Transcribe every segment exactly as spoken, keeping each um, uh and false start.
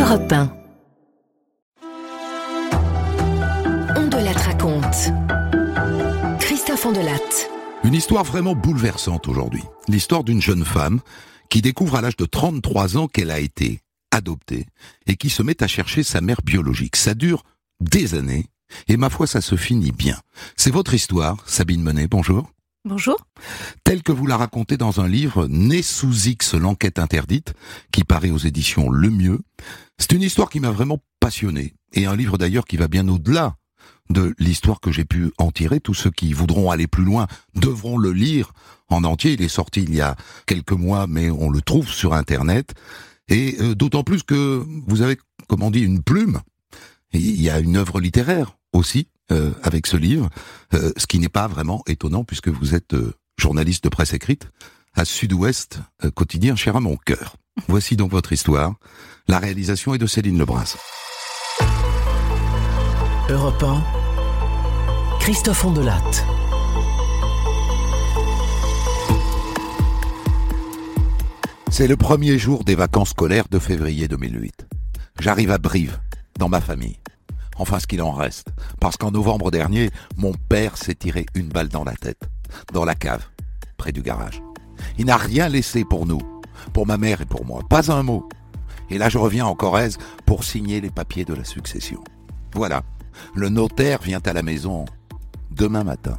Europe un. On de la raconte. Christophe Ondelatte. Une histoire vraiment bouleversante aujourd'hui. L'histoire d'une jeune femme qui découvre à l'âge de trente-trois ans qu'elle a été adoptée et qui se met à chercher sa mère biologique. Ça dure des années et ma foi ça se finit bien. C'est votre histoire, Sabine Menet, bonjour. Bonjour. Telle que vous la racontez dans un livre, Né sous X, l'enquête interdite, qui paraît aux éditions Le Mieux. C'est une histoire qui m'a vraiment passionné, et un livre d'ailleurs qui va bien au-delà de l'histoire que j'ai pu en tirer. Tous ceux qui voudront aller plus loin devront le lire en entier. Il est sorti il y a quelques mois, mais on le trouve sur Internet. Et euh, d'autant plus que vous avez, comme on dit, une plume. Et il y a une œuvre littéraire aussi. Euh, avec ce livre, euh, ce qui n'est pas vraiment étonnant puisque vous êtes euh, journaliste de presse écrite à Sud-Ouest, euh, quotidien cher à mon cœur. Voici donc votre histoire. La réalisation est de Céline Lebras. Europe un, Christophe Ondelatte. C'est le premier jour des vacances scolaires de février deux mille huit. J'arrive à Brive, dans ma famille. Enfin, ce qu'il en reste. Parce qu'en novembre dernier, mon père s'est tiré une balle dans la tête. Dans la cave, près du garage. Il n'a rien laissé pour nous. Pour ma mère et pour moi. Pas un mot. Et là, je reviens en Corrèze pour signer les papiers de la succession. Voilà. Le notaire vient à la maison demain matin.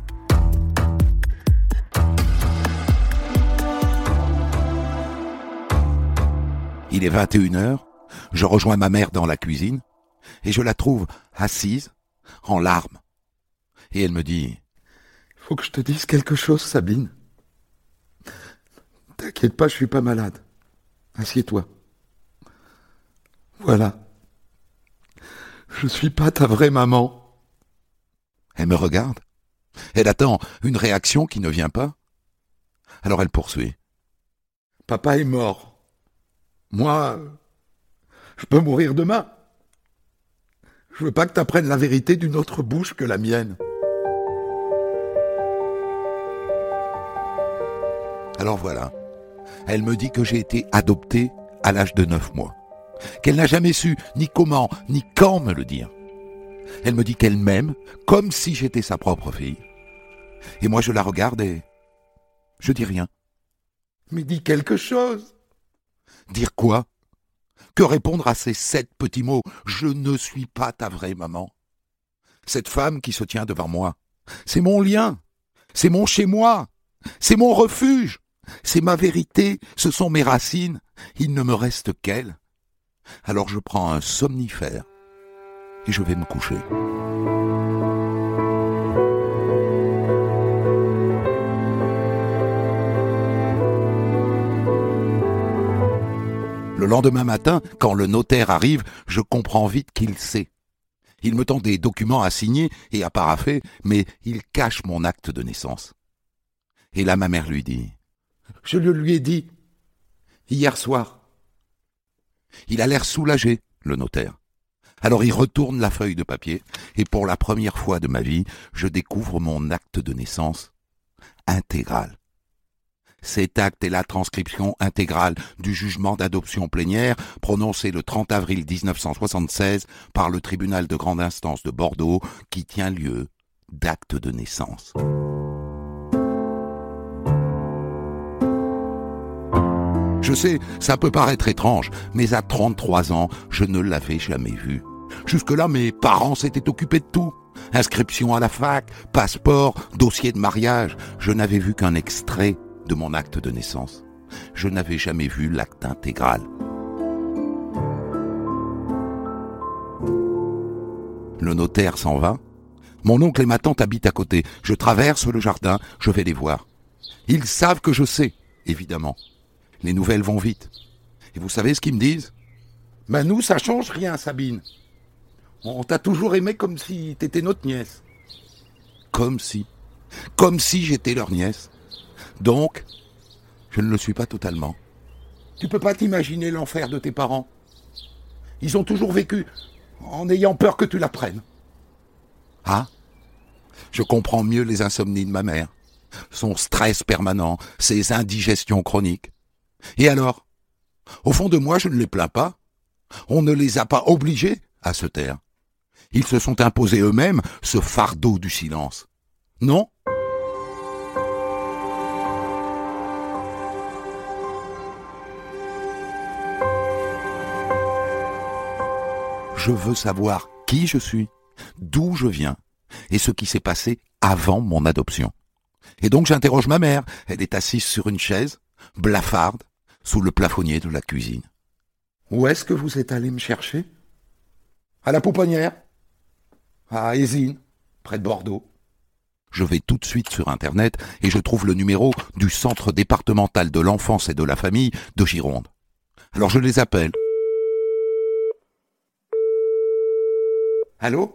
Il est vingt et une heures. Je rejoins ma mère dans la cuisine. Et je la trouve assise, en larmes. Et elle me dit « Faut que je te dise quelque chose, Sabine. T'inquiète pas, je suis pas malade. Assieds-toi. Voilà. Je suis pas ta vraie maman. » Elle me regarde. Elle attend une réaction qui ne vient pas. Alors elle poursuit. « Papa est mort. Moi, je peux mourir demain. Je veux pas que t'apprennes la vérité d'une autre bouche que la mienne. » Alors voilà, elle me dit que j'ai été adopté à l'âge de neuf mois. Qu'elle n'a jamais su ni comment, ni quand me le dire. Elle me dit qu'elle m'aime comme si j'étais sa propre fille. Et moi je la regarde et je dis rien. Mais dis quelque chose. Dire quoi ? Que répondre à ces sept petits mots « Je ne suis pas ta vraie maman ». Cette femme qui se tient devant moi, c'est mon lien, c'est mon chez-moi, c'est mon refuge, c'est ma vérité, ce sont mes racines, il ne me reste qu'elle. Alors je prends un somnifère et je vais me coucher. Le lendemain matin, quand le notaire arrive, je comprends vite qu'il sait. Il me tend des documents à signer et à parapher, mais il cache mon acte de naissance. Et là, ma mère lui dit « Je le lui ai dit, hier soir. » Il a l'air soulagé, le notaire. Alors il retourne la feuille de papier, et pour la première fois de ma vie, je découvre mon acte de naissance intégral. Cet acte est la transcription intégrale du jugement d'adoption plénière prononcé le trente avril dix-neuf cent soixante-seize par le tribunal de grande instance de Bordeaux qui tient lieu d'acte de naissance. Je sais, ça peut paraître étrange, mais à trente-trois ans, je ne l'avais jamais vu. Jusque-là, mes parents s'étaient occupés de tout. Inscription à la fac, passeport, dossier de mariage. Je n'avais vu qu'un extrait de mon acte de naissance. Je n'avais jamais vu l'acte intégral. Le notaire s'en va. Mon oncle et ma tante habitent à côté. Je traverse le jardin, je vais les voir. Ils savent que je sais, évidemment. Les nouvelles vont vite. Et vous savez ce qu'ils me disent ? Ben nous, ça change rien, Sabine. On t'a toujours aimé comme si t'étais notre nièce. Comme si. Comme si j'étais leur nièce. Donc, je ne le suis pas totalement. Tu peux pas t'imaginer l'enfer de tes parents. Ils ont toujours vécu en ayant peur que tu l'apprennes. Ah, je comprends mieux les insomnies de ma mère, son stress permanent, ses indigestions chroniques. Et alors ? Au fond de moi, je ne les plains pas. On ne les a pas obligés à se taire. Ils se sont imposés eux-mêmes ce fardeau du silence. Non ? Je veux savoir qui je suis, d'où je viens, et ce qui s'est passé avant mon adoption. Et donc j'interroge ma mère. Elle est assise sur une chaise, blafarde, sous le plafonnier de la cuisine. Où est-ce que vous êtes allé me chercher ? À la Pouponnière, à Ézines, près de Bordeaux. Je vais tout de suite sur Internet et je trouve le numéro du Centre départemental de l'enfance et de la famille de Gironde. Alors je les appelle. Allô ?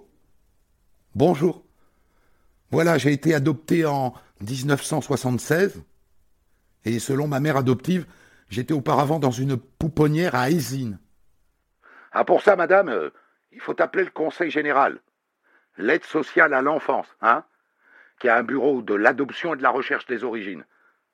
Bonjour. Voilà, j'ai été adopté en dix-neuf cent soixante-seize et selon ma mère adoptive, j'étais auparavant dans une pouponnière à Ézines. Ah, pour ça, madame, euh, il faut appeler le conseil général, l'aide sociale à l'enfance, hein, qui a un bureau de l'adoption et de la recherche des origines. D'accord ?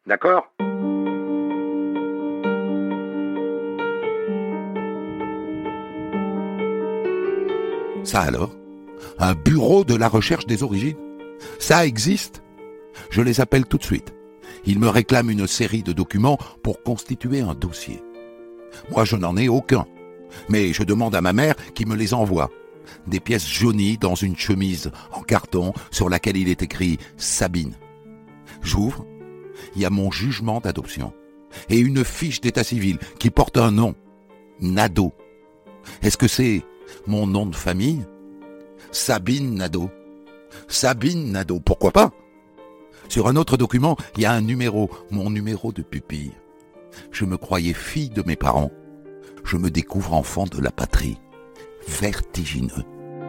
Ça alors ? Un bureau de la recherche des origines ? Ça existe ? Je les appelle tout de suite. Ils me réclament une série de documents pour constituer un dossier. Moi, je n'en ai aucun. Mais je demande à ma mère qui me les envoie. Des pièces jaunies dans une chemise en carton sur laquelle il est écrit « Sabine ». J'ouvre. Il y a mon jugement d'adoption. Et une fiche d'état civil qui porte un nom. Nadeau. Est-ce que c'est mon nom de famille ? Sabine Nadeau. Sabine Nadeau, pourquoi pas ? Sur un autre document, il y a un numéro, mon numéro de pupille. Je me croyais fille de mes parents. Je me découvre enfant de la patrie. Vertigineux.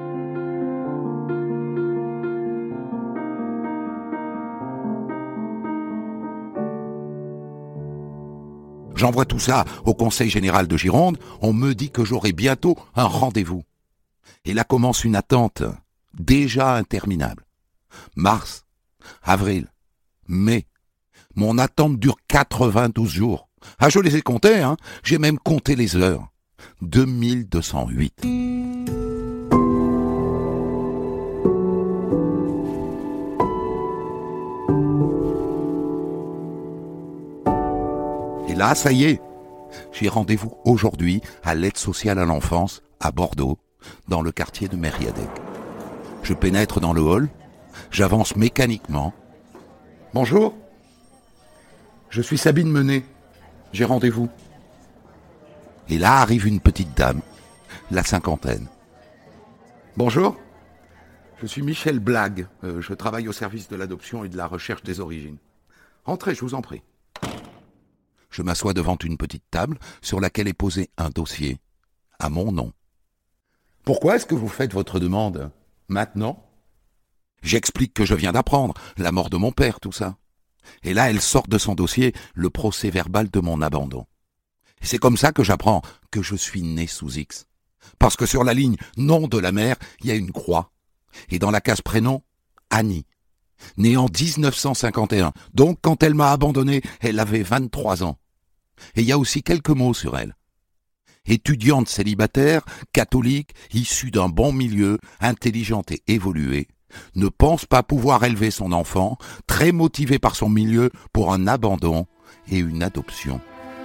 J'envoie tout ça au Conseil général de Gironde. On me dit que j'aurai bientôt un rendez-vous. Et là commence une attente déjà interminable. Mars, avril, mai. Mon attente dure quatre-vingt-douze jours. Ah, je les ai comptés, hein. J'ai même compté les heures. deux mille deux cent huit. Et là, ça y est. J'ai rendez-vous aujourd'hui à l'aide sociale à l'enfance à Bordeaux, dans le quartier de Mériadec. Je pénètre dans le hall, j'avance mécaniquement. Bonjour, je suis Sabine Menet, j'ai rendez-vous. Et là arrive une petite dame, la cinquantaine. Bonjour, je suis Michel Blague, euh, je travaille au service de l'adoption et de la recherche des origines. Entrez, je vous en prie. Je m'assois devant une petite table sur laquelle est posé un dossier, à mon nom. Pourquoi est-ce que vous faites votre demande maintenant ? J'explique que je viens d'apprendre la mort de mon père, tout ça. Et là, elle sort de son dossier le procès-verbal de mon abandon. Et c'est comme ça que j'apprends que je suis né sous X. Parce que sur la ligne nom de la mère, il y a une croix. Et dans la case prénom, Annie. Née en dix-neuf cent cinquante et un. Donc, quand elle m'a abandonné, elle avait vingt-trois ans. Et il y a aussi quelques mots sur elle. Étudiante célibataire, catholique, issue d'un bon milieu, intelligente et évoluée, ne pense pas pouvoir élever son enfant, très motivée par son milieu pour un abandon et une adoption.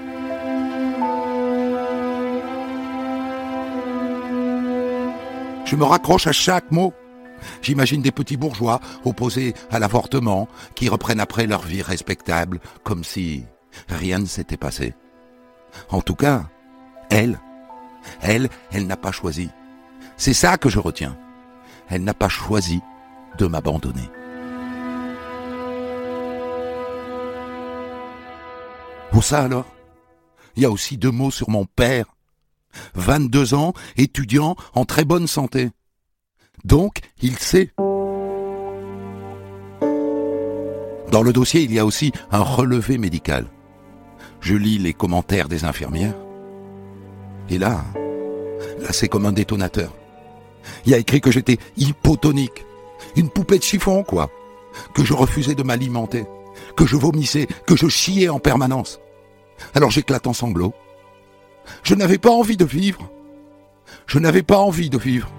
Je me raccroche à chaque mot. J'imagine des petits bourgeois opposés à l'avortement qui reprennent après leur vie respectable comme si rien ne s'était passé. En tout cas, elle, elle, elle n'a pas choisi. C'est ça que je retiens. Elle n'a pas choisi de m'abandonner. Où ça alors ? Il y a aussi deux mots sur mon père. vingt-deux ans, étudiant, en très bonne santé. Donc, il sait. Dans le dossier, il y a aussi un relevé médical. Je lis les commentaires des infirmières. Et là, là c'est comme un détonateur. Il y a écrit que j'étais hypotonique. Une poupée de chiffon, quoi. Que je refusais de m'alimenter. Que je vomissais, que je chiais en permanence. Alors j'éclate en sanglots. Je n'avais pas envie de vivre. Je n'avais pas envie de vivre.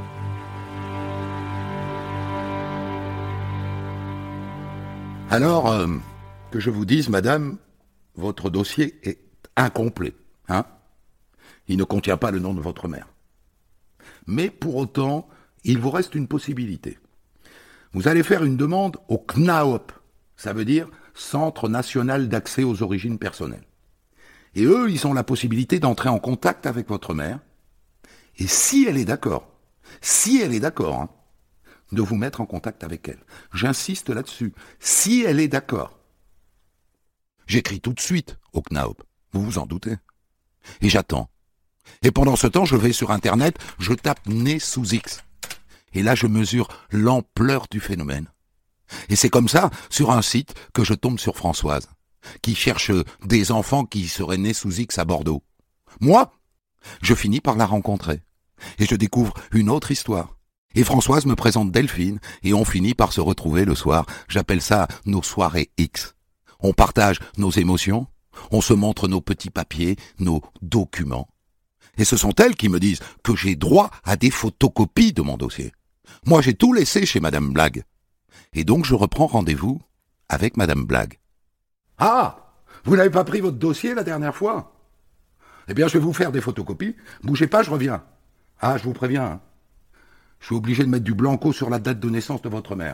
Alors, euh, que je vous dise, madame, votre dossier est incomplet, hein ? Il ne contient pas le nom de votre mère. Mais pour autant, il vous reste une possibilité. Vous allez faire une demande au C N A O P, ça veut dire Centre National d'Accès aux Origines Personnelles. Et eux, ils ont la possibilité d'entrer en contact avec votre mère, et si elle est d'accord, si elle est d'accord, hein, de vous mettre en contact avec elle. J'insiste là-dessus, si elle est d'accord. J'écris tout de suite au C N A O P, vous vous en doutez. Et j'attends. Et pendant ce temps, je vais sur Internet, je tape né sous X. Et là, je mesure l'ampleur du phénomène. Et c'est comme ça, sur un site, que je tombe sur Françoise, qui cherche des enfants qui seraient nés sous X à Bordeaux. Moi, je finis par la rencontrer. Et je découvre une autre histoire. Et Françoise me présente Delphine, et on finit par se retrouver le soir. J'appelle ça nos soirées X. On partage nos émotions, on se montre nos petits papiers, nos documents. Et ce sont elles qui me disent que j'ai droit à des photocopies de mon dossier. Moi, j'ai tout laissé chez Madame Blague. Et donc, je reprends rendez-vous avec Madame Blague. « Ah, vous n'avez pas pris votre dossier la dernière fois ? Eh bien, je vais vous faire des photocopies. Bougez pas, je reviens. Ah, je vous préviens, hein. Je suis obligé de mettre du blanco sur la date de naissance de votre mère. »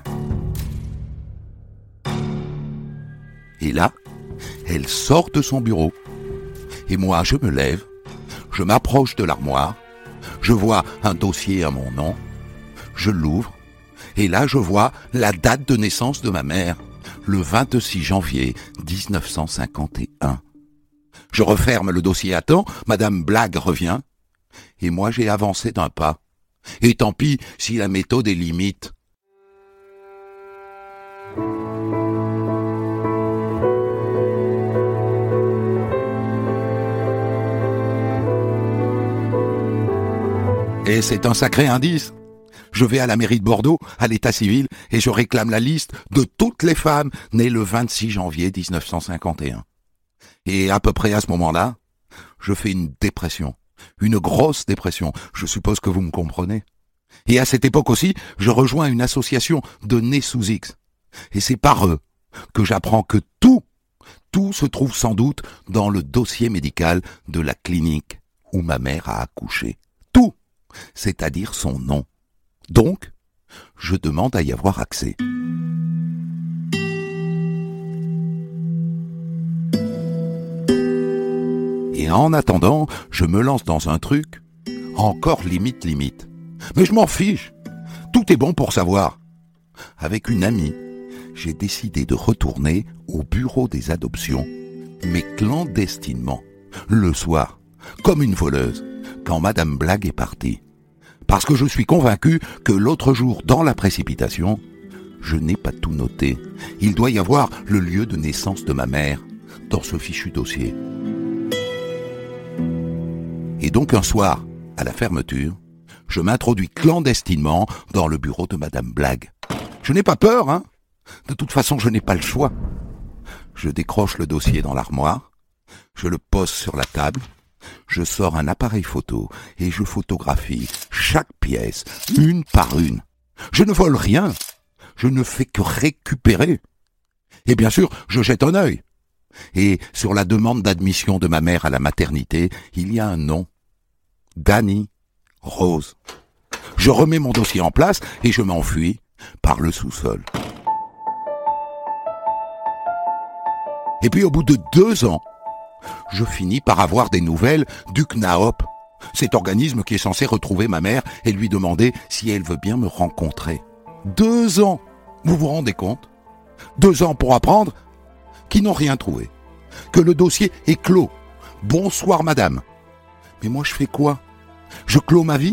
Et là, elle sort de son bureau. Et moi, je me lève. Je m'approche de l'armoire, je vois un dossier à mon nom, je l'ouvre, et là je vois la date de naissance de ma mère, le vingt-six janvier dix-neuf cent cinquante et un. Je referme le dossier à temps, Madame Blague revient, et moi j'ai avancé d'un pas. Et tant pis si la méthode est limite. Et c'est un sacré indice. Je vais à la mairie de Bordeaux, à l'état civil, et je réclame la liste de toutes les femmes nées le vingt-six janvier dix-neuf cent cinquante et un. Et à peu près à ce moment-là, je fais une dépression, une grosse dépression, je suppose que vous me comprenez. Et à cette époque aussi, je rejoins une association de nés sous X. Et c'est par eux que j'apprends que tout, tout se trouve sans doute dans le dossier médical de la clinique où ma mère a accouché. Tout, c'est-à-dire son nom. Donc, je demande à y avoir accès. Et en attendant, je me lance dans un truc encore limite limite. Mais je m'en fiche. Tout est bon pour savoir. Avec une amie, j'ai décidé de retourner au bureau des adoptions, mais clandestinement, le soir, comme une voleuse, quand Madame Blague est partie. Parce que je suis convaincu que l'autre jour, dans la précipitation, je n'ai pas tout noté. Il doit y avoir le lieu de naissance de ma mère dans ce fichu dossier. Et donc un soir, à la fermeture, je m'introduis clandestinement dans le bureau de Madame Blague. Je n'ai pas peur, hein. De toute façon, je n'ai pas le choix. Je décroche le dossier dans l'armoire, je le pose sur la table, je sors un appareil photo et je photographie chaque pièce, une par une. Je ne vole rien, je ne fais que récupérer. Et bien sûr, je jette un œil. Et sur la demande d'admission de ma mère à la maternité, il y a un nom. Dany Rose. Je remets mon dossier en place et je m'enfuis par le sous-sol. Et puis au bout de deux ans, je finis par avoir des nouvelles du C N A O P, cet organisme qui est censé retrouver ma mère et lui demander si elle veut bien me rencontrer. Deux ans, vous vous rendez compte ? Deux ans pour apprendre qu'ils n'ont rien trouvé, que le dossier est clos. Bonsoir madame. Mais moi je fais quoi ? Je clôt ma vie ?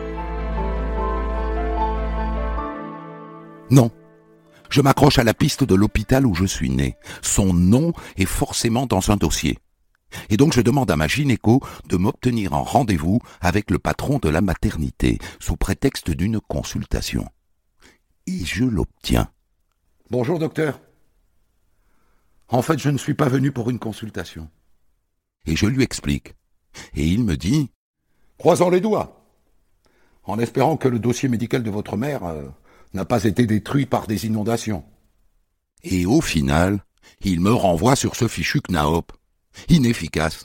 Non. Je m'accroche à la piste de l'hôpital où je suis né. Son nom est forcément dans un dossier. Et donc je demande à ma gynéco de m'obtenir un rendez-vous avec le patron de la maternité, sous prétexte d'une consultation. Et je l'obtiens. Bonjour docteur. En fait, je ne suis pas venu pour une consultation. Et je lui explique. Et il me dit Croisons les doigts, en espérant que le dossier médical de votre mère euh, n'a pas été détruit par des inondations. Et au final, il me renvoie sur ce fichu C N A O P, inefficace.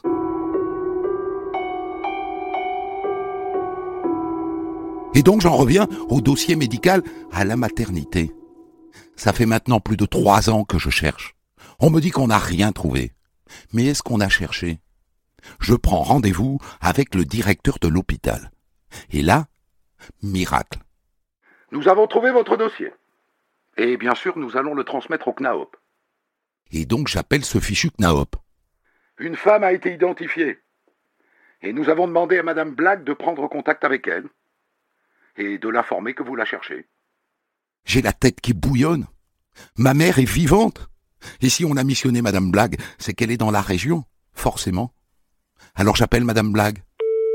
Et donc j'en reviens au dossier médical à la maternité. Ça fait maintenant plus de trois ans que je cherche. On me dit qu'on n'a rien trouvé. Mais est-ce qu'on a cherché ? Je prends rendez-vous avec le directeur de l'hôpital. Et là, miracle. Nous avons trouvé votre dossier. Et bien sûr, nous allons le transmettre au C N A O P. Et donc j'appelle ce fichu C N A O P. Une femme a été identifiée. Et nous avons demandé à Madame Black de prendre contact avec elle et de l'informer que vous la cherchez. J'ai la tête qui bouillonne. Ma mère est vivante. Et si on a missionné Madame Blague, c'est qu'elle est dans la région, forcément. Alors j'appelle Madame Blague.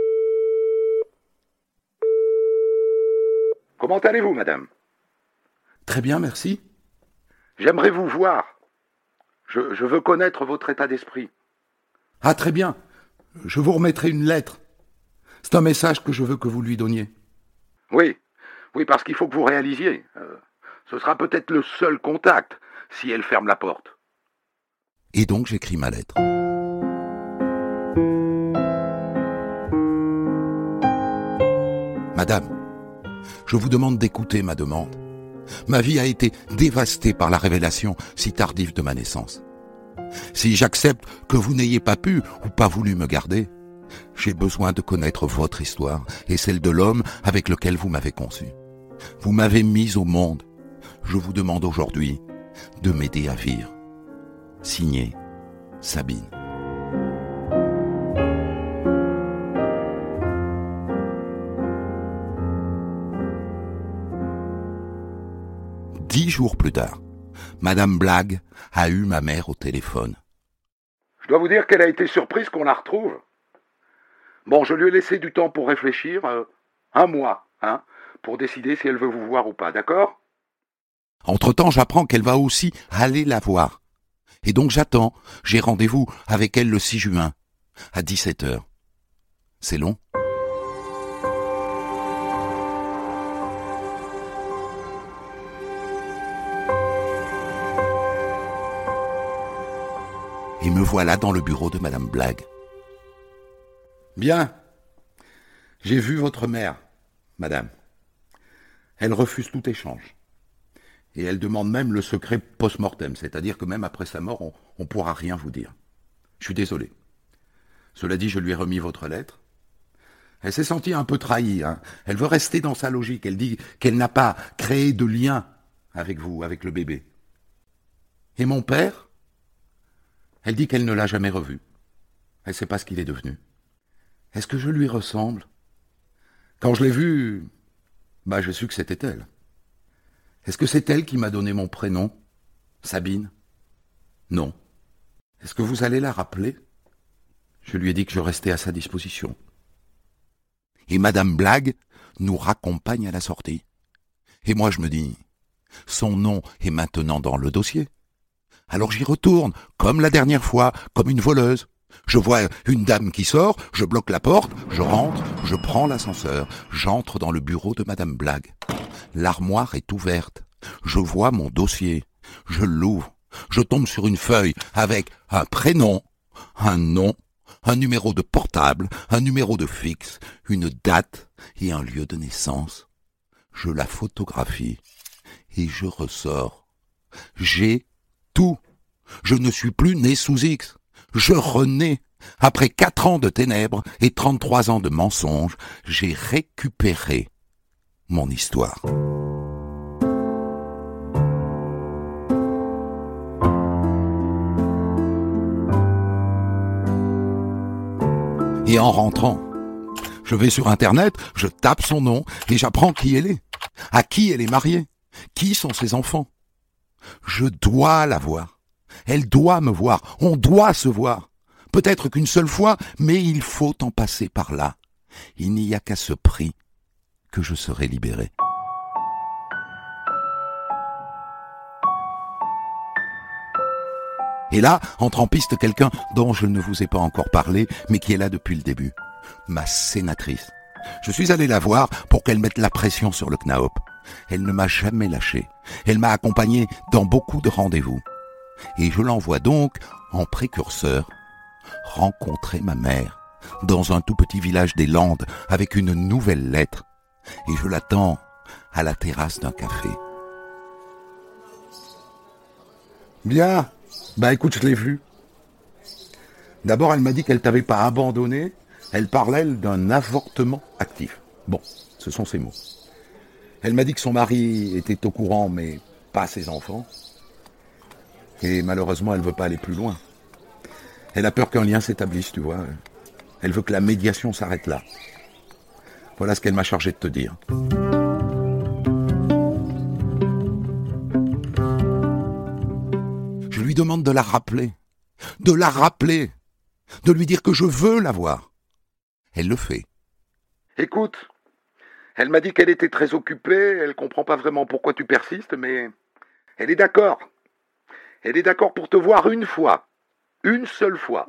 Comment allez-vous, madame ? Très bien, merci. J'aimerais vous voir. Je, je veux connaître votre état d'esprit. Ah, très bien. Je vous remettrai une lettre. C'est un message que je veux que vous lui donniez. Oui, oui, parce qu'il faut que vous réalisiez. Euh, ce sera peut-être le seul contact, si elle ferme la porte. Et donc j'écris ma lettre. Madame, je vous demande d'écouter ma demande. Ma vie a été dévastée par la révélation si tardive de ma naissance. Si j'accepte que vous n'ayez pas pu ou pas voulu me garder, j'ai besoin de connaître votre histoire et celle de l'homme avec lequel vous m'avez conçu. Vous m'avez mis au monde. Je vous demande aujourd'hui de m'aider à vivre. Signé, Sabine. Dix jours plus tard, Madame Blague a eu ma mère au téléphone. Je dois vous dire qu'elle a été surprise qu'on la retrouve. Bon, je lui ai laissé du temps pour réfléchir, euh, un mois, hein, pour décider si elle veut vous voir ou pas, d'accord ? Entre-temps, j'apprends qu'elle va aussi aller la voir. Et donc j'attends, j'ai rendez-vous avec elle le six juin, à dix-sept heures. C'est long ? Et me voilà dans le bureau de Madame Blague. Bien, j'ai vu votre mère, madame. Elle refuse tout échange. Et elle demande même le secret post-mortem, c'est-à-dire que même après sa mort, on ne pourra rien vous dire. Je suis désolé. Cela dit, je lui ai remis votre lettre. Elle s'est sentie un peu trahie. Hein. Elle veut rester dans sa logique. Elle dit qu'elle n'a pas créé de lien avec vous, avec le bébé. Et mon père ? Elle dit qu'elle ne l'a jamais revu. Elle ne sait pas ce qu'il est devenu. Est-ce que je lui ressemble ? Quand je l'ai vue, bah, j'ai su que c'était elle. Est-ce que c'est elle qui m'a donné mon prénom ? Sabine ? Non. Est-ce que vous allez la rappeler ? Je lui ai dit que je restais à sa disposition. Et Madame Blague nous raccompagne à la sortie. Et moi je me dis, son nom est maintenant dans le dossier. Alors j'y retourne, comme la dernière fois, comme une voleuse. Je vois une dame qui sort, je bloque la porte, je rentre, je prends l'ascenseur, j'entre dans le bureau de Madame Blague. L'armoire est ouverte, je vois mon dossier, je l'ouvre, je tombe sur une feuille avec un prénom, un nom, un numéro de portable, un numéro de fixe, une date et un lieu de naissance. Je la photographie et je ressors. J'ai tout. Je ne suis plus né sous X. Je renais. Après quatre ans de ténèbres et trente-trois ans de mensonges, j'ai récupéré mon histoire. Et en rentrant, je vais sur Internet, je tape son nom et j'apprends qui elle est, à qui elle est mariée, qui sont ses enfants. Je dois la voir. Elle doit me voir. On doit se voir. Peut-être qu'une seule fois, mais il faut en passer par là. Il n'y a qu'à ce prix que je serai libéré. Et là, entre en piste quelqu'un dont je ne vous ai pas encore parlé, mais qui est là depuis le début. ma sénatrice. Je suis allé la voir pour qu'elle mette la pression sur le C N A O P. Elle ne m'a jamais lâché. Elle m'a accompagné dans beaucoup de rendez-vous. Et je l'envoie donc, en précurseur, rencontrer ma mère, dans un tout petit village des Landes, avec une nouvelle lettre. Et je l'attends à la terrasse d'un café. Bien. Bah écoute, je l'ai vue. D'abord, elle m'a dit qu'elle t'avait pas abandonné. Elle parlait d'un avortement actif. Bon, ce sont ses mots. Elle m'a dit que son mari était au courant, mais pas ses enfants. Et malheureusement, elle veut pas aller plus loin. Elle a peur qu'un lien s'établisse, tu vois. Elle veut que la médiation s'arrête là. Voilà ce qu'elle m'a chargé de te dire. Je lui demande de la rappeler. De la rappeler. De lui dire que je veux la voir. Elle le fait. Écoute, elle m'a dit qu'elle était très occupée, elle comprend pas vraiment pourquoi tu persistes, mais elle est d'accord. Elle est d'accord pour te voir une fois. Une seule fois.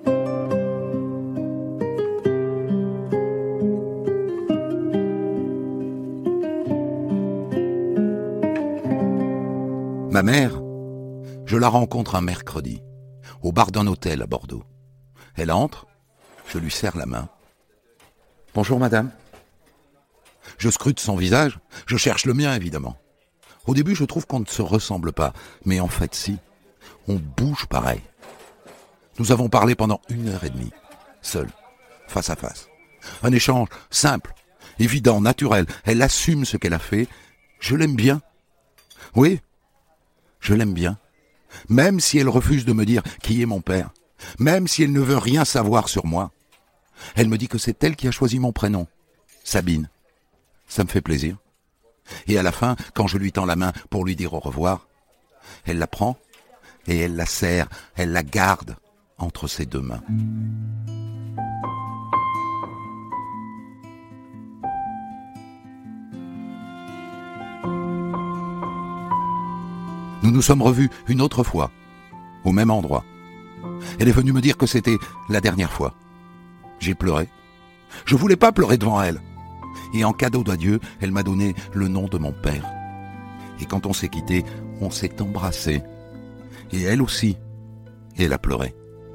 Ma mère, je la rencontre un mercredi, au bar d'un hôtel à Bordeaux. Elle entre, je lui serre la main. Bonjour madame. Je scrute son visage, je cherche le mien évidemment. Au début je trouve qu'on ne se ressemble pas, mais en fait si, on bouge pareil. Nous avons parlé pendant une heure et demie, seuls, face à face. Un échange simple, évident, naturel. Elle assume ce qu'elle a fait. Je l'aime bien. Oui, je l'aime bien. Même si elle refuse de me dire qui est mon père, même si elle ne veut rien savoir sur moi. Elle me dit que c'est elle qui a choisi mon prénom, Sabine. Ça me fait plaisir. Et à la fin, quand je lui tends la main pour lui dire au revoir, elle la prend et elle la serre, elle la garde entre ses deux mains. Nous nous sommes revus une autre fois, au même endroit. Elle est venue me dire que c'était la dernière fois. J'ai pleuré. Je voulais pas pleurer devant elle. Et en cadeau d'adieu, elle m'a donné le nom de mon père. Et quand on s'est quittés, on s'est embrassés. Et elle aussi. Et elle a pleuré.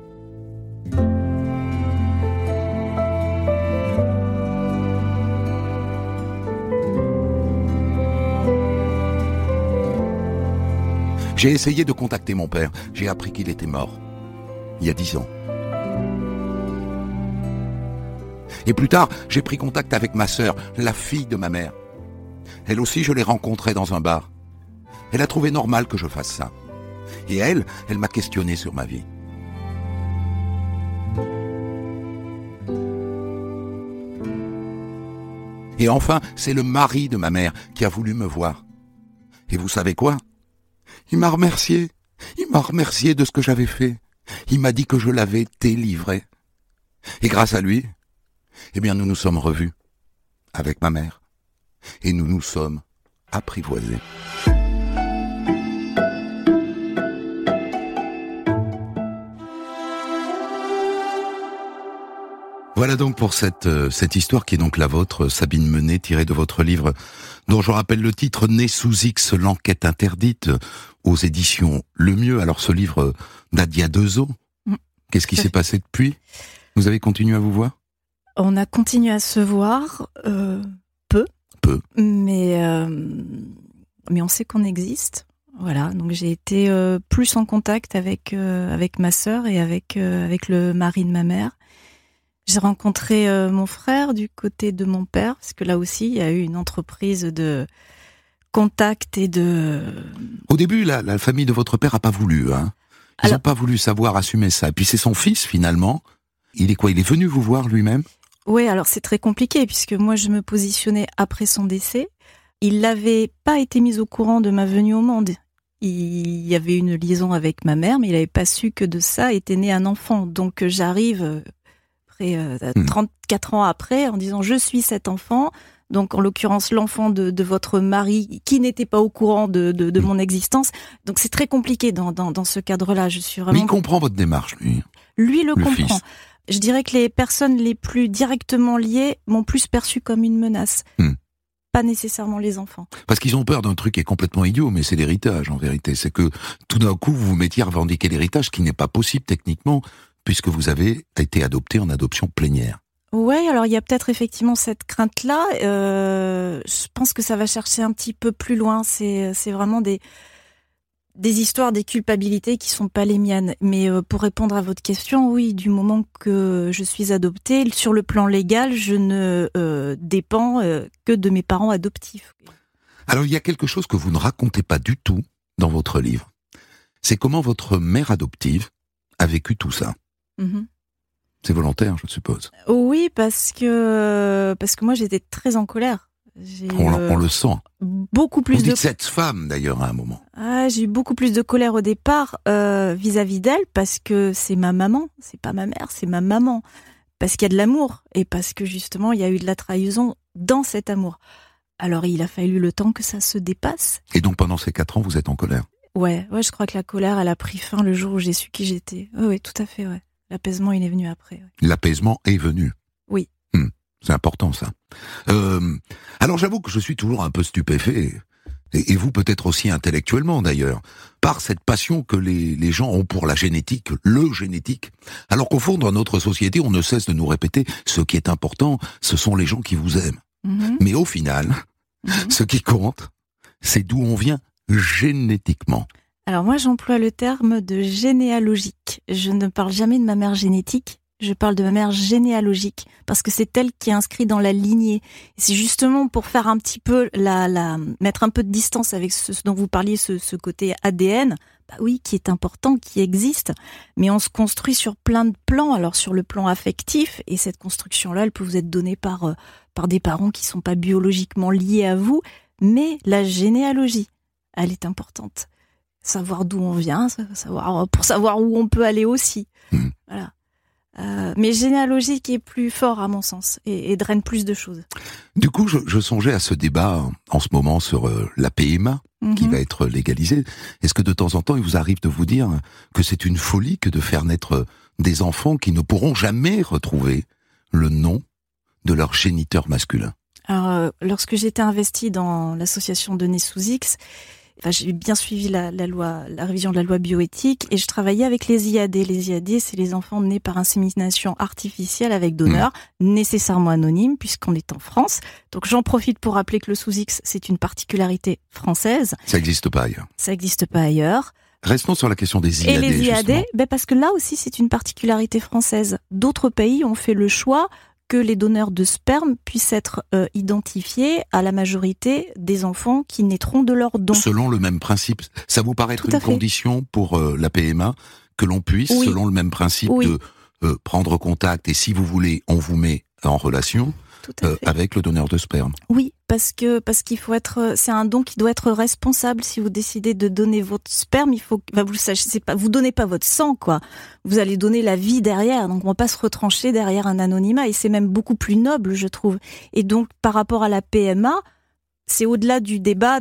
J'ai essayé de contacter mon père. J'ai appris qu'il était mort. Il y a dix ans. Et plus tard, j'ai pris contact avec ma sœur, la fille de ma mère. Elle aussi, je l'ai rencontrée dans un bar. Elle a trouvé normal que je fasse ça. Et elle, elle m'a questionné sur ma vie. Et enfin, c'est le mari de ma mère qui a voulu me voir. Et vous savez quoi ? Il m'a remercié. Il m'a remercié de ce que j'avais fait. Il m'a dit que je l'avais délivré. Et grâce à lui, eh bien, nous nous sommes revus avec ma mère. Et nous nous sommes apprivoisés. Voilà donc pour cette, euh, cette histoire qui est donc la vôtre, Sabine Menet, tirée de votre livre, dont je rappelle le titre, Né sous X, l'enquête interdite, aux éditions Le Mieux. Alors ce livre date d'il y a deux ans. Mmh. Qu'est-ce qui s'est passé depuis ? Vous avez continué à vous voir ? On a continué à se voir, euh, peu. Peu. Mais, euh, mais on sait qu'on existe. Voilà, donc j'ai été euh, plus en contact avec, euh, avec ma sœur et avec, euh, avec le mari de ma mère. J'ai rencontré euh, mon frère du côté de mon père, parce que là aussi, il y a eu une entreprise de contact et de... Au début, la, la famille de votre père n'a pas voulu, hein. Ils n'ont Alors... pas voulu savoir assumer ça. Et puis c'est son fils, finalement. Il est quoi ? Il est venu vous voir lui-même ? Oui, alors c'est très compliqué, puisque moi, je me positionnais après son décès. Il n'avait pas été mis au courant de ma venue au monde. Il y avait une liaison avec ma mère, mais il n'avait pas su que de ça était né un enfant. Donc j'arrive... Après, euh, trente-quatre ans après, en disant je suis cet enfant, donc en l'occurrence l'enfant de, de votre mari qui n'était pas au courant de, de, de mon existence. Donc c'est très compliqué dans, dans, dans ce cadre-là. Je suis vraiment. Mais il comprend votre démarche, lui. Lui le, le comprend. Fils. Je dirais que les personnes les plus directement liées m'ont plus perçu comme une menace. Hmm. Pas nécessairement les enfants. Parce qu'ils ont peur d'un truc qui est complètement idiot, mais c'est l'héritage en vérité. C'est que tout d'un coup, vous vous mettiez à revendiquer l'héritage, ce qui n'est pas possible techniquement, puisque vous avez été adopté en adoption plénière. Ouais, alors il y a peut-être effectivement cette crainte-là. Euh, je pense que ça va chercher un petit peu plus loin. C'est, c'est vraiment des, des histoires, des culpabilités qui sont pas les miennes. Mais euh, pour répondre à votre question, oui, du moment que je suis adoptée, sur le plan légal, je ne euh, dépends euh, que de mes parents adoptifs. Alors il y a quelque chose que vous ne racontez pas du tout dans votre livre. C'est comment votre mère adoptive a vécu tout ça. Mm-hmm. C'est volontaire, je suppose. Oui, parce que parce que moi j'étais très en colère. J'ai On, euh, on le sent. Beaucoup plus On dit de cette femme d'ailleurs à un moment. Ah, j'ai eu beaucoup plus de colère au départ euh, vis-à-vis d'elle parce que c'est ma maman, c'est pas ma mère, c'est ma maman. Parce qu'il y a de l'amour et parce que justement il y a eu de la trahison dans cet amour. Alors il a fallu le temps que ça se dépasse. Et donc pendant ces quatre ans, vous êtes en colère. Ouais, ouais, je crois que la colère elle a pris fin le jour où j'ai su qui j'étais. Oui, oui, tout à fait, ouais. L'apaisement, il est venu après. Ouais. L'apaisement est venu. Oui. Hum, c'est important, ça. Euh, alors, j'avoue que je suis toujours un peu stupéfait, et, et vous peut-être aussi intellectuellement d'ailleurs, par cette passion que les, les gens ont pour la génétique, le génétique. Alors qu'au fond, dans notre société, on ne cesse de nous répéter, ce qui est important, ce sont les gens qui vous aiment. Mm-hmm. Mais au final, mm-hmm. ce qui compte, c'est d'où on vient génétiquement. Alors moi, j'emploie le terme de généalogique. Je ne parle jamais de ma mère génétique, je parle de ma mère généalogique, parce que c'est elle qui est inscrite dans la lignée. Et c'est justement pour faire un petit peu, la, la, mettre un peu de distance avec ce, ce dont vous parliez, ce, ce côté A D N, bah oui, qui est important, qui existe, mais on se construit sur plein de plans, alors sur le plan affectif, et cette construction-là, elle peut vous être donnée par, euh, par des parents qui sont pas biologiquement liés à vous, mais la généalogie, elle est importante. Savoir d'où on vient, savoir pour savoir où on peut aller aussi. Mmh. Voilà. Euh, mais généalogique est plus fort à mon sens et, et draine plus de choses. Du coup, je, je songeais à ce débat en ce moment sur euh, la P M A mmh. qui va être légalisée. Est-ce que de temps en temps, il vous arrive de vous dire que c'est une folie que de faire naître des enfants qui ne pourront jamais retrouver le nom de leur géniteur masculin? Alors, euh, lorsque j'étais investie dans l'association Donner sous X, Enfin, j'ai bien suivi la, la loi, la révision de la loi bioéthique et je travaillais avec les I A D. Les I A D, c'est les enfants nés par insémination artificielle avec donneur, mmh. nécessairement anonyme puisqu'on est en France. Donc j'en profite pour rappeler que le sous-X, c'est une particularité française. Ça n'existe pas ailleurs. Ça n'existe pas ailleurs. Restons sur la question des I A D. Et les I A D, justement. ben parce que là aussi, c'est une particularité française. D'autres pays ont fait le choix que les donneurs de sperme puissent être euh, identifiés à la majorité des enfants qui naîtront de leur don. Selon le même principe. Ça vous paraît être une fait. condition pour euh, la P M A que l'on puisse, oui. selon le même principe, oui. de euh, prendre contact et si vous voulez, on vous met en relation euh, avec le donneur de sperme. Oui, parce que parce qu'il faut être, c'est un don qui doit être responsable. Si vous décidez de donner votre sperme, il faut, bah vous le sachez, c'est pas, vous donnez pas votre sang, quoi. Vous allez donner la vie derrière, donc on va pas se retrancher derrière un anonymat, et c'est même beaucoup plus noble, je trouve. Et donc par rapport à la P M A, c'est au-delà du débat.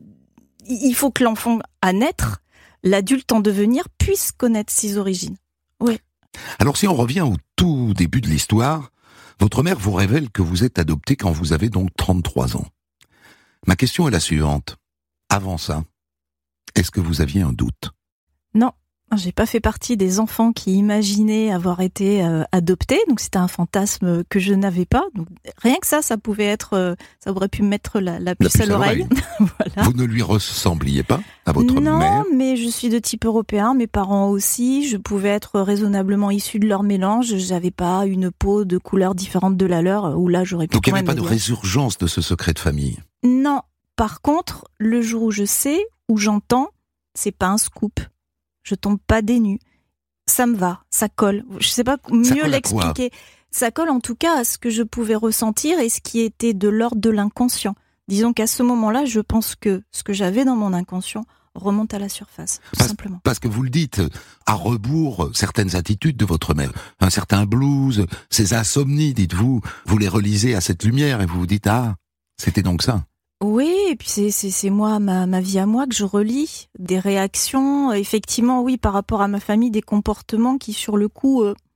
Il faut que l'enfant à naître, l'adulte en devenir, puisse connaître ses origines. Oui. Alors si on revient au tout début de l'histoire. Votre mère vous révèle que vous êtes adopté quand vous avez donc trente-trois ans. Ma question est la suivante. Avant ça, est-ce que vous aviez un doute ? Non, j'ai pas fait partie des enfants qui imaginaient avoir été euh, adoptés, donc c'était un fantasme que je n'avais pas. Donc, rien que ça, ça pouvait être, euh, ça aurait pu me mettre la, la puce, la puce à l'oreille. Voilà. Vous ne lui ressembliez pas à votre non, mère ? Non, mais je suis de type européen, mes parents aussi. Je pouvais être raisonnablement issue de leur mélange. J'avais pas une peau de couleur différente de la leur, où là j'aurais pu. Donc il n'y avait pas de dire. résurgence de ce secret de famille ? Non. Par contre, le jour où je sais, où j'entends, c'est pas un scoop. Je tombe pas des nues. Ça me va, ça colle. Je sais pas mieux l'expliquer. Ça colle en tout cas à ce que je pouvais ressentir et ce qui était de l'ordre de l'inconscient. Disons qu'à ce moment-là, je pense que ce que j'avais dans mon inconscient remonte à la surface, tout parce, simplement. Parce que vous le dites, à rebours, certaines attitudes de votre mère, un certain blues, ces insomnies, dites-vous, vous les relisez à cette lumière et vous vous dites, ah, c'était donc ça. Oui, et puis c'est, c'est, c'est moi, ma, ma vie à moi que je relis, des réactions, effectivement, oui, par rapport à ma famille, des comportements qui, sur le coup, euh,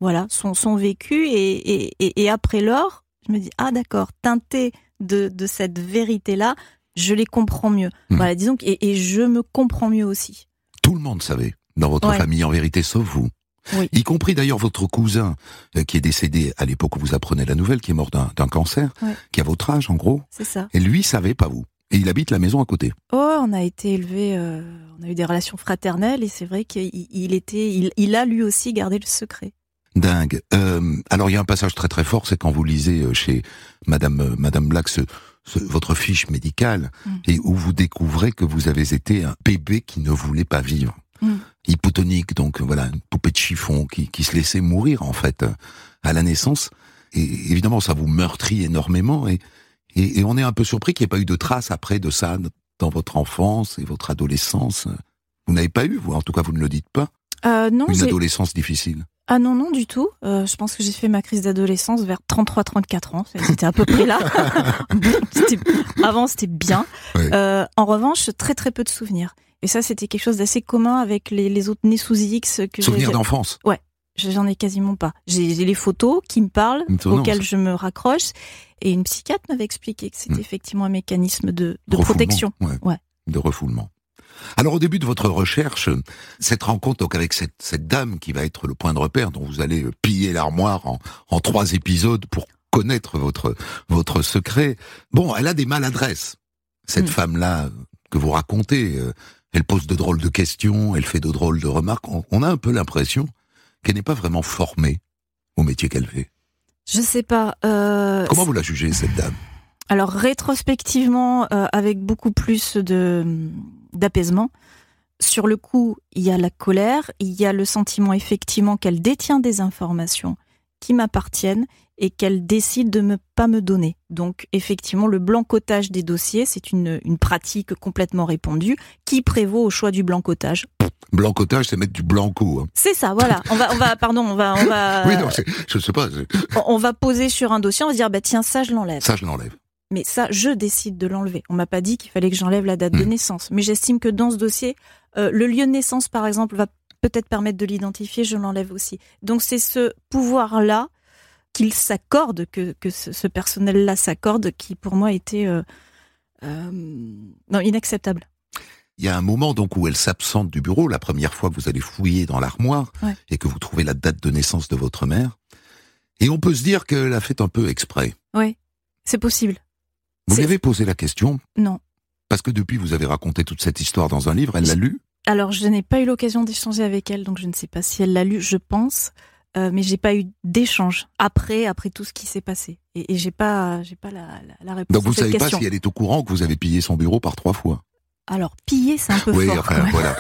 voilà, son, son vécu. Et, et, et, et après lors, je me dis, ah d'accord, teinté de, de cette vérité-là, je les comprends mieux. Mmh. Voilà, disons que, et, et je me comprends mieux aussi. Tout le monde savait, dans votre ouais. famille en vérité, sauf vous. Oui. Y compris d'ailleurs votre cousin, euh, qui est décédé à l'époque où vous apprenez la nouvelle, qui est mort d'un, d'un cancer, ouais. qui a votre âge en gros. C'est ça. Et lui savait, pas vous. Et il habite la maison à côté. Oh, on a été élevés, euh, on a eu des relations fraternelles et c'est vrai qu'il il était, il, il a lui aussi gardé le secret. Dingue. Euh, alors il y a un passage très très fort, c'est quand vous lisez chez Madame euh, Madame Black ce, ce, votre fiche médicale mm. et où vous découvrez que vous avez été un bébé qui ne voulait pas vivre. Mm. Hypotonique, donc voilà, une poupée de chiffon qui, qui se laissait mourir en fait à la naissance. Et évidemment, ça vous meurtrit énormément et, et, et on est un peu surpris qu'il n'y ait pas eu de traces après de ça dans votre enfance et votre adolescence. Vous n'avez pas eu, vous, en tout cas, vous ne le dites pas. Euh, non, une j'ai... adolescence difficile. Ah non, non, du tout. Euh, je pense que j'ai fait ma crise d'adolescence vers trente-trois trente-quatre ans. C'était à peu près là. c'était... Avant, c'était bien. Oui. Euh, en revanche, très très peu de souvenirs. Et ça, c'était quelque chose d'assez commun avec les, les autres nés sous X. Que Souvenirs j'ai... d'enfance. Ouais, j'en ai quasiment pas. J'ai, j'ai les photos qui me parlent, Étonnant, auxquelles ça. je me raccroche. Et une psychiatre m'avait expliqué que c'était mmh. effectivement un mécanisme de, de protection. Ouais. ouais. De refoulement. Alors au début de votre recherche, cette rencontre donc avec cette, cette dame qui va être le point de repère dont vous allez piller l'armoire en, en trois épisodes pour connaître votre, votre secret. Bon, elle a des maladresses, cette mmh. femme-là que vous racontez. Elle pose de drôles de questions, elle fait de drôles de remarques. On, on a un peu l'impression qu'elle n'est pas vraiment formée au métier qu'elle fait. Je sais pas. Euh... Comment vous la jugez, cette dame ? Alors rétrospectivement, euh, avec beaucoup plus de d'apaisement. Sur le coup, il y a la colère, il y a le sentiment effectivement qu'elle détient des informations qui m'appartiennent et qu'elle décide de ne pas me donner. Donc effectivement, le blancotage des dossiers, c'est une, une pratique complètement répandue qui prévaut au choix du blancotage. Blancotage, c'est mettre du blanco. Hein. C'est ça, voilà. On va, on va, pardon, on va, on va. Oui, non, c'est, je sais pas. C'est... On va poser sur un dossier, on va dire, bah tiens, ça, je l'enlève. Ça, je l'enlève. Mais ça, je décide de l'enlever. On m'a pas dit qu'il fallait que j'enlève la date mmh. de naissance. Mais j'estime que dans ce dossier, euh, le lieu de naissance, par exemple, va peut-être permettre de l'identifier, je l'enlève aussi. Donc c'est ce pouvoir-là qu'il s'accorde, que, que ce, ce personnel-là s'accorde, qui pour moi était euh, euh, non, inacceptable. Il y a un moment donc où elle s'absente du bureau, la première fois que vous allez fouiller dans l'armoire, ouais. et que vous trouvez la date de naissance de votre mère. Et on peut se dire qu'elle a fait un peu exprès. Oui, c'est possible. Vous lui avez posé la question ? Non. Parce que depuis, vous avez raconté toute cette histoire dans un livre, elle l'a lu ? Alors, je n'ai pas eu l'occasion d'échanger avec elle, donc je ne sais pas si elle l'a lu, je pense, euh, mais j'ai pas eu d'échange après, après tout ce qui s'est passé. Et, et j'ai pas, j'ai pas la, la, la réponse donc à cette question. Donc vous savez pas si elle est au courant que vous avez pillé son bureau par trois fois ? Alors, piller, c'est un peu oui, fort. Oui, enfin, voilà.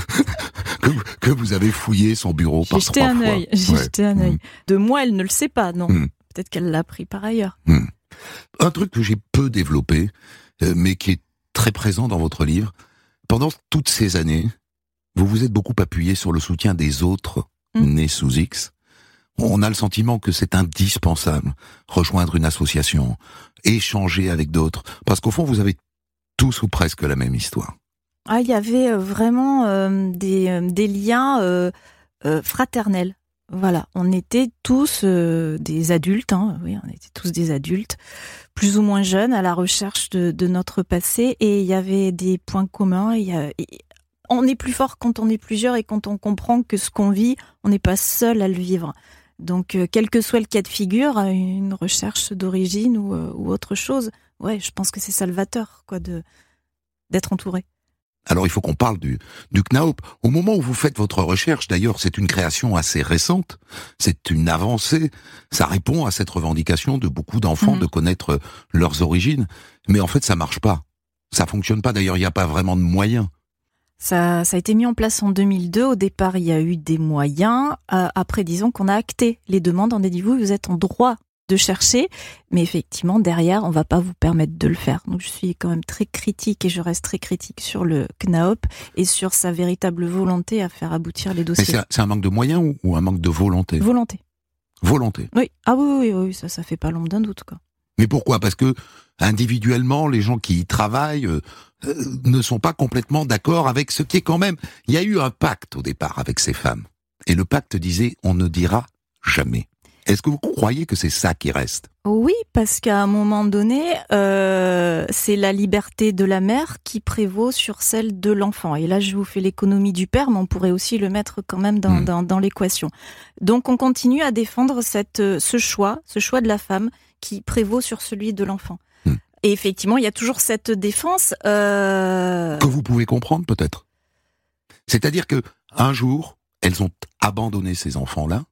que, que vous avez fouillé son bureau j'ai par trois un fois. Oeil, j'ai ouais. jeté un œil. Mmh. De moi, elle ne le sait pas, non. Mmh. Peut-être qu'elle l'a appris par ailleurs. Mmh. Un truc que j'ai peu développé, euh, mais qui est très présent dans votre livre, pendant toutes ces années, vous vous êtes beaucoup appuyé sur le soutien des autres mmh. nés sous X. On a le sentiment que c'est indispensable, rejoindre une association, échanger avec d'autres, parce qu'au fond, vous avez tous ou presque la même histoire. Ah, il y avait vraiment euh, des, euh, des liens euh, euh, fraternels. Voilà, on était tous euh, des adultes, hein, oui, on était tous des adultes, plus ou moins jeunes, à la recherche de, de notre passé, et il y avait des points communs. Et, et, on est plus fort quand on est plusieurs et quand on comprend que ce qu'on vit, on n'est pas seul à le vivre. Donc, euh, quel que soit le cas de figure, une recherche d'origine ou, euh, ou autre chose, ouais, je pense que c'est salvateur, quoi, de d'être entouré. Alors il faut qu'on parle du, du C N A O P. Au moment où vous faites votre recherche, d'ailleurs, c'est une création assez récente, c'est une avancée, ça répond à cette revendication de beaucoup d'enfants mmh. de connaître leurs origines, mais en fait ça marche pas, ça fonctionne pas, d'ailleurs il n'y a pas vraiment de moyens. Ça, ça a été mis en place en deux mille deux, au départ il y a eu des moyens, euh, après disons qu'on a acté les demandes, on a dit vous, vous êtes en droit de chercher, mais effectivement derrière on va pas vous permettre de le faire. Donc je suis quand même très critique et je reste très critique sur le C N A O P et sur sa véritable volonté à faire aboutir les dossiers. Mais c'est un, c'est un manque de moyens ou, ou un manque de volonté ? Volonté. Volonté. Oui, ah oui, oui, oui, ça, ça fait pas l'ombre d'un doute, quoi. Mais pourquoi ? Parce que individuellement, les gens qui y travaillent euh, euh, ne sont pas complètement d'accord avec ce qui est quand même. Il y a eu un pacte au départ avec ces femmes, et le pacte disait on ne dira jamais. Est-ce que vous croyez que c'est ça qui reste ? Oui, parce qu'à un moment donné, euh, c'est la liberté de la mère qui prévaut sur celle de l'enfant. Et là, je vous fais l'économie du père, mais on pourrait aussi le mettre quand même dans, mmh. dans, dans l'équation. Donc, on continue à défendre cette, ce choix, ce choix de la femme qui prévaut sur celui de l'enfant. Mmh. Et effectivement, il y a toujours cette défense... Euh... Que vous pouvez comprendre, peut-être. C'est-à-dire que un jour, elles ont abandonné ces enfants-là,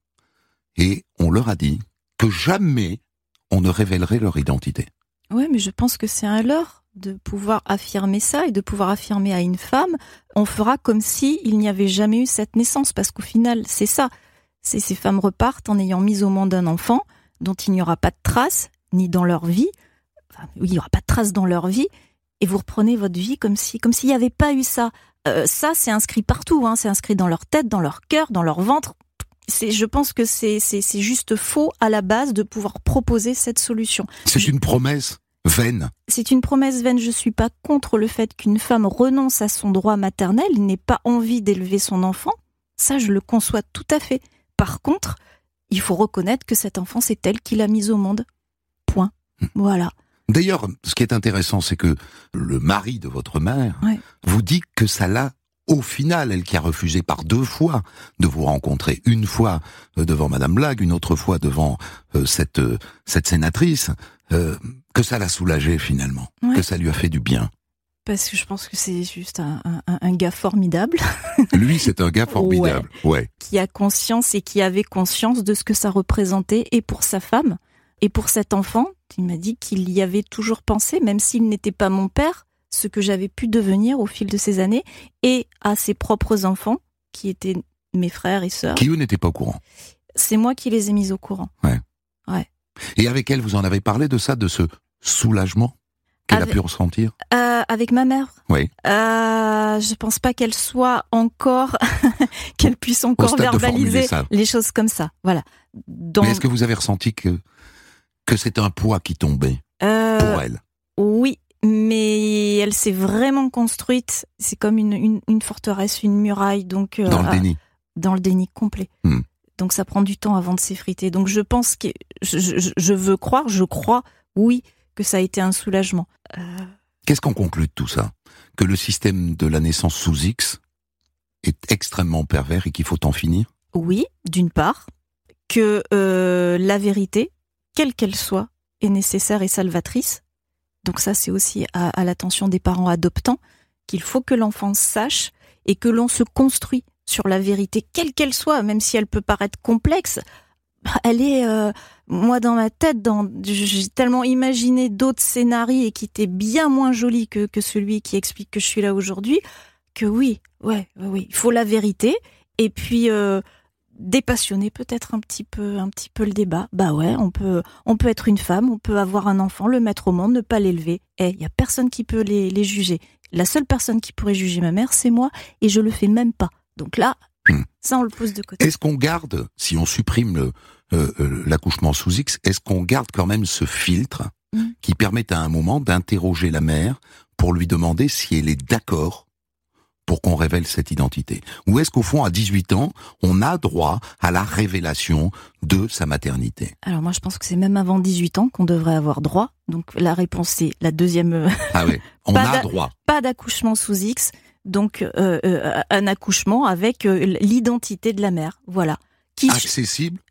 et on leur a dit que jamais on ne révélerait leur identité. Oui, mais je pense que c'est un leurre de pouvoir affirmer ça et de pouvoir affirmer à une femme, on fera comme si il n'y avait jamais eu cette naissance, parce qu'au final, c'est ça. C'est ces femmes repartent en ayant mis au monde un enfant dont il n'y aura pas de traces, ni dans leur vie, enfin, il n'y aura pas de traces dans leur vie, et vous reprenez votre vie comme si, comme s'il n'y avait pas eu ça. Euh, ça, c'est inscrit partout, hein, c'est inscrit dans leur tête, dans leur cœur, dans leur ventre. C'est, je pense que c'est, c'est, c'est juste faux à la base de pouvoir proposer cette solution. C'est je... une promesse vaine. C'est une promesse vaine. Je ne suis pas contre le fait qu'une femme renonce à son droit maternel, n'ait pas envie d'élever son enfant. Ça, je le conçois tout à fait. Par contre, il faut reconnaître que cet enfant, c'est elle qui l'a mis au monde. Point. Mmh. Voilà. D'ailleurs, ce qui est intéressant, c'est que le mari de votre mère ouais. vous dit que ça l'a au final, elle qui a refusé par deux fois de vous rencontrer, une fois devant Madame Blague, une autre fois devant euh, cette euh, cette sénatrice, euh, que ça l'a soulagée finalement, ouais. que ça lui a fait du bien. Parce que je pense que c'est juste un, un, un gars formidable. Lui, c'est un gars formidable, ouais. ouais. Qui a conscience et qui avait conscience de ce que ça représentait, et pour sa femme, et pour cet enfant. Il m'a dit qu'il y avait toujours pensé, même s'il n'était pas mon père, ce que j'avais pu devenir au fil de ces années, et à ses propres enfants, qui étaient mes frères et sœurs. Qui, eux, n'étaient pas au courant. C'est moi qui les ai mis au courant. Ouais. Ouais. Et avec elle, vous en avez parlé de ça, de ce soulagement qu'elle avec, a pu ressentir euh, Avec ma mère. Oui. Euh, je pense pas qu'elle soit encore, qu'elle puisse encore verbaliser les choses comme ça. Voilà. Donc, mais est-ce que vous avez ressenti que, que c'est un poids qui tombait euh, pour elle ? Oui. Mais elle s'est vraiment construite, c'est comme une, une, une forteresse, une muraille. Donc, euh, dans le déni. Dans le déni complet. Hmm. Donc ça prend du temps avant de s'effriter. Donc je pense que, je, je, je veux croire, je crois, oui, que ça a été un soulagement. Euh... Qu'est-ce qu'on conclut de tout ça ? Que le système de la naissance sous X est extrêmement pervers et qu'il faut en finir ? Oui, d'une part. Que euh, la vérité, quelle qu'elle soit, est nécessaire et salvatrice. Donc ça, c'est aussi à, à l'attention des parents adoptants, qu'il faut que l'enfant sache et que l'on se construit sur la vérité, quelle qu'elle soit, même si elle peut paraître complexe. Elle est, euh, moi dans ma tête, dans, j'ai tellement imaginé d'autres scénarios et qui étaient bien moins jolis que, que celui qui explique que je suis là aujourd'hui, que oui, ouais, oui, il faut la vérité. Et puis... Euh, dépassionner peut-être un petit peu un petit peu le débat. Bah ouais, on peut on peut être une femme, on peut avoir un enfant, le mettre au monde, ne pas l'élever. Eh, il y a personne qui peut les les juger. La seule personne qui pourrait juger ma mère, c'est moi, et je le fais même pas. Donc là, mmh. ça on le pose de côté. Est-ce qu'on garde, si on supprime le, euh, euh, l'accouchement sous X, est-ce qu'on garde quand même ce filtre mmh. qui permet à un moment d'interroger la mère pour lui demander si elle est d'accord pour qu'on révèle cette identité? Ou est-ce qu'au fond, à dix-huit ans, on a droit à la révélation de sa maternité? Alors moi, je pense que c'est même avant dix-huit ans qu'on devrait avoir droit. Donc la réponse, c'est la deuxième... Ah oui, on a droit. Pas d'accouchement sous X, donc euh, euh, un accouchement avec euh, l'identité de la mère, voilà. Qui... Accessible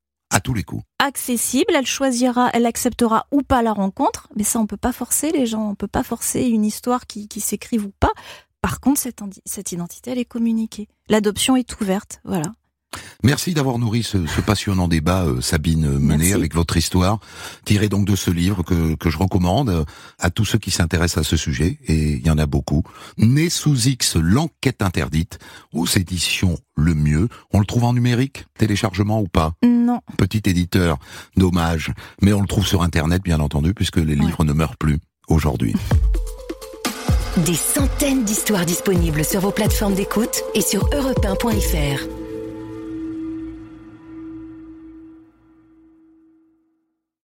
à tous les coups. Accessible, elle choisira, elle acceptera ou pas la rencontre, mais ça, on peut pas forcer les gens, on peut pas forcer une histoire qui, qui s'écrive ou pas. Par contre, cette, cette identité, elle est communiquée. L'adoption est ouverte, voilà. Merci d'avoir nourri ce, ce passionnant débat, euh, Sabine Menet, Merci. Avec votre histoire, tirée donc de ce livre que, que je recommande à tous ceux qui s'intéressent à ce sujet, et il y en a beaucoup. Né sous X, l'enquête interdite, aux éditions Le Mieux. On le trouve en numérique, téléchargement ou pas? Non. Petit éditeur, dommage. Mais on le trouve sur Internet, bien entendu, puisque les ouais. livres ne meurent plus aujourd'hui. Des centaines d'histoires disponibles sur vos plateformes d'écoute et sur europe un point f r.